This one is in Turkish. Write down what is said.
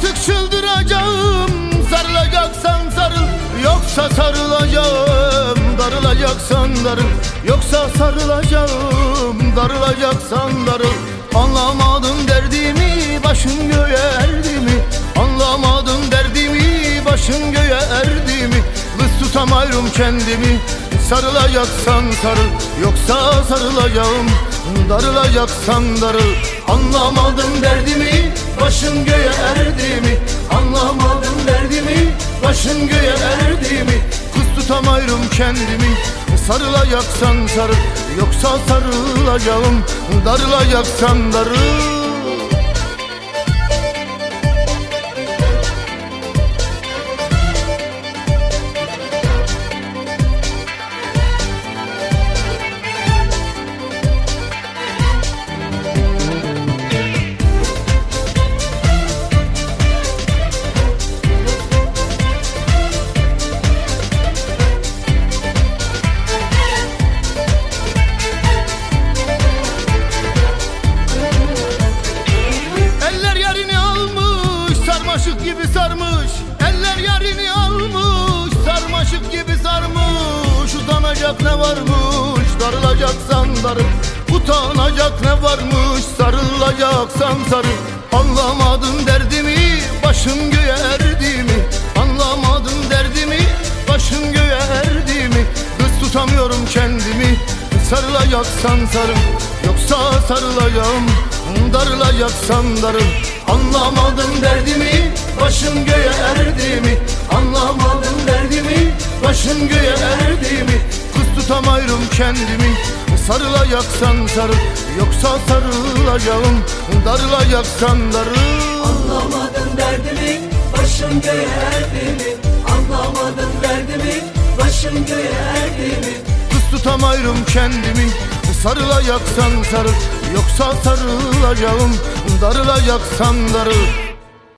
Artık çıldıracağım, sarılacaksan sarıl, yoksa sarılacağım. Darılacaksan darıl, yoksa sarılacağım. Darılacaksan darıl. Anlamadın derdimi, başın göğe erdi mi? Anlamadın derdimi, başın göğe erdi mi? Kız tutamıyorum kendimi. Sarılacaksan sarıl, yoksa sarılacağım. Darılacaksan darıl. Anlamadın derdimi, başın göğe erdi mi? Anlamadın derdimi, başın göğe erdi mi? Kız tutamıyorum kendimi. Sarılacaksan sarıl, yoksa sarılacağım. Darılacaksan darıl. Sarmaşık gibi sarmış, eller yarini almış. Sarmaşık gibi sarmış, utanacak ne varmış? Darılacaksan darıl, utanacak ne varmış? Sarılacaksan sarıl. Anlamadın derdimi, başım göğe erdi mi? Anlamadın derdimi, başım göğe erdi mi? Kız tutamıyorum kendimi. Sarılacaksan sarıl, yoksa sarılacağım. Darılacaksan darıl. Anlamadın derdimi, başın göğe erdi mi? Anlamadın derdimi, başın göğe erdi mi? Kız tutamıyorum kendimi. Sarılacaksan sarıl, yoksa sarılacağım. Darılacaksan darıl. Anlamadın derdimi, başın göğe erdi mi? Anlamadın derdimi, başın göğe erdi mi? Kız tutamıyorum kendimi. Sarılacaksan sarıl, yoksa sarılacağım. Darılacaksan darıl.